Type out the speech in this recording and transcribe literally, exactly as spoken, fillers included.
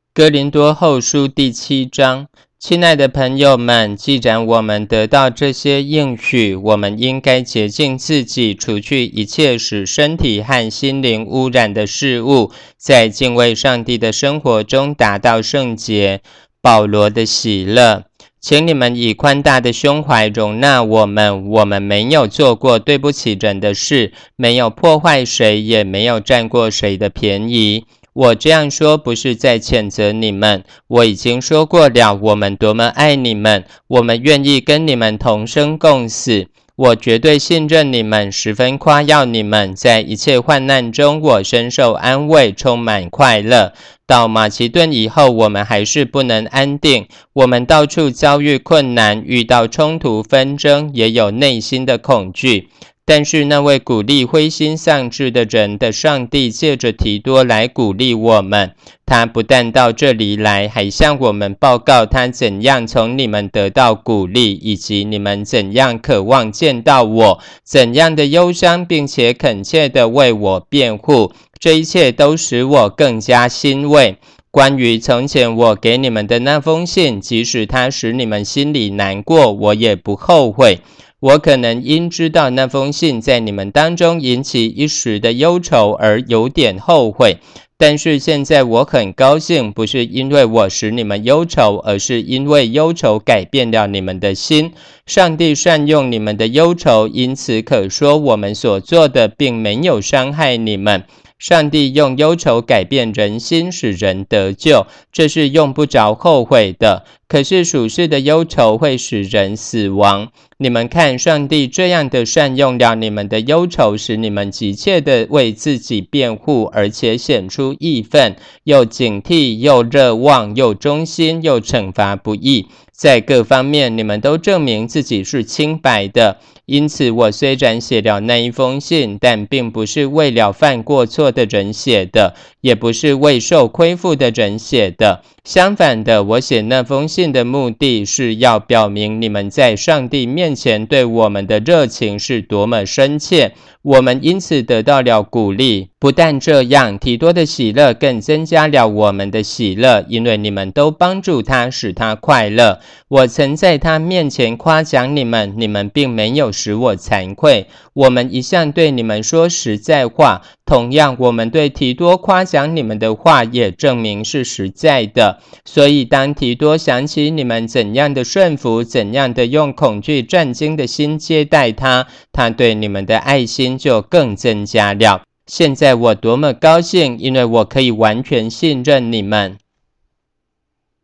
哥林多后书第七章，亲爱的朋友们，既然我们得到这些应许，我们应该洁净自己，除去一切使身体和心灵污染的事物，在敬畏上帝的生活中达到圣洁。保罗的喜乐，请你们以宽大的胸怀容纳我们，我们没有做过对不起人的事，没有破坏谁，也没有占过谁的便宜。我这样说不是在谴责你们，我已经说过了，我们多么爱你们，我们愿意跟你们同生共死。我绝对信任你们，十分夸耀你们，在一切患难中，我深受安慰，充满快乐。到马其顿以后，我们还是不能安定，我们到处遭遇困难，遇到冲突纷争，也有内心的恐惧。但是那位鼓励灰心丧志的人的上帝借着提多来鼓励我们，他不但到这里来，还向我们报告他怎样从你们得到鼓励，以及你们怎样渴望见到我，怎样的忧伤，并且恳切地为我辩护，这一切都使我更加欣慰。关于从前我给你们的那封信，即使它使你们心里难过，我也不后悔。我可能因知道那封信在你们当中引起一时的忧愁而有点后悔，但是现在我很高兴，不是因为我使你们忧愁，而是因为忧愁改变了你们的心。上帝善用你们的忧愁，因此可说我们所做的并没有伤害你们。上帝用忧愁改变人心，使人得救，这是用不着后悔的。可是属世的忧愁会使人死亡。你们看，上帝这样的善用了你们的忧愁，使你们急切的为自己辩护，而且显出义愤，又警惕，又热望，又忠心，又惩罚不义。在各方面，你们都证明自己是清白的。因此，我虽然写了那一封信，但并不是为了犯过错的人写的，也不是为受亏负的人写的。相反的，我写那封信的目的是要表明你们在上帝面前对我们的热情是多么深切，我们因此得到了鼓励。不但这样，提多的喜乐更增加了我们的喜乐，因为你们都帮助他，使他快乐。我曾在他面前夸奖你们，你们并没有使我惭愧。我们一向对你们说实在话，同样我们对提多夸奖你们的话也证明是实在的。所以当提多想起你们怎样的顺服，怎样的用恐惧战惊的心接待他，他对你们的爱心就更增加了。现在我多么高兴，因为我可以完全信任你们。